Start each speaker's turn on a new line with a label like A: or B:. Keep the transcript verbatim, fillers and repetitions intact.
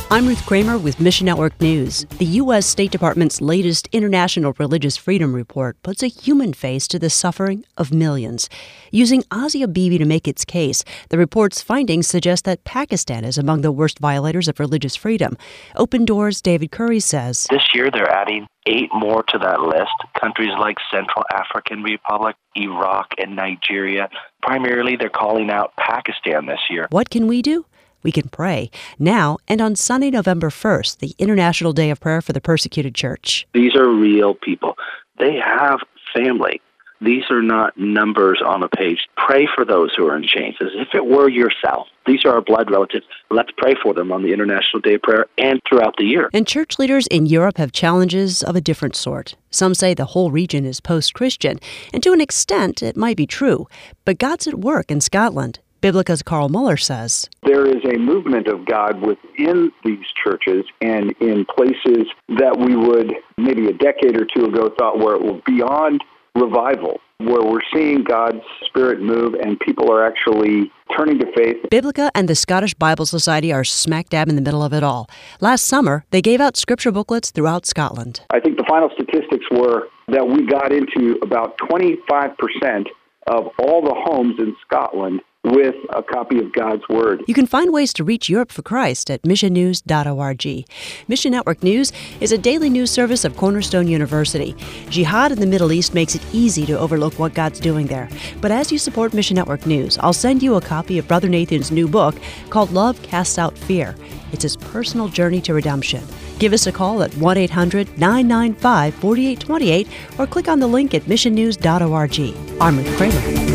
A: I'm Ruth Kramer with Mission Network News. The U S State Department's latest International Religious Freedom Report puts a human face to the suffering of millions. Using Asia Bibi to make its case, the report's findings suggest that Pakistan is among the worst violators of religious freedom. Open Doors' David Curry says,
B: This year they're adding eight more to that list. Countries like Central African Republic, Iraq, and Nigeria. Primarily, they're calling out Pakistan this year.
A: What can we do? We can pray now and on Sunday, November first, the International Day of Prayer for the Persecuted Church.
B: These are real people. They have family. These are not numbers on a page. Pray for those who are in chains as if it were yourself. These are our blood relatives. Let's pray for them on the International Day of Prayer and throughout the year.
A: And church leaders in Europe have challenges of a different sort. Some say the whole region is post-Christian, and to an extent, it might be true. But God's at work in Scotland. Biblica's Carl Muller says,
C: There is a movement of God within these churches and in places that we would maybe a decade or two ago thought were beyond revival, where we're seeing God's Spirit move and people are actually turning to faith.
A: Biblica and the Scottish Bible Society are smack dab in the middle of it all. Last summer, they gave out scripture booklets throughout Scotland.
C: I think the final statistics were that we got into about twenty-five percent of all the homes in Scotland with a copy of God's Word.
A: You can find ways to reach Europe for Christ at mission news dot org. Mission Network News is a daily news service of Cornerstone University. Jihad in the Middle East makes it easy to overlook what God's doing there. But as you support Mission Network News, I'll send you a copy of Brother Nathan's new book called Love Casts Out Fear. It's his personal journey to redemption. Give us a call at one eight hundred nine nine five four eight two eight or click on the link at mission news dot org. I'm Ruth Kramer.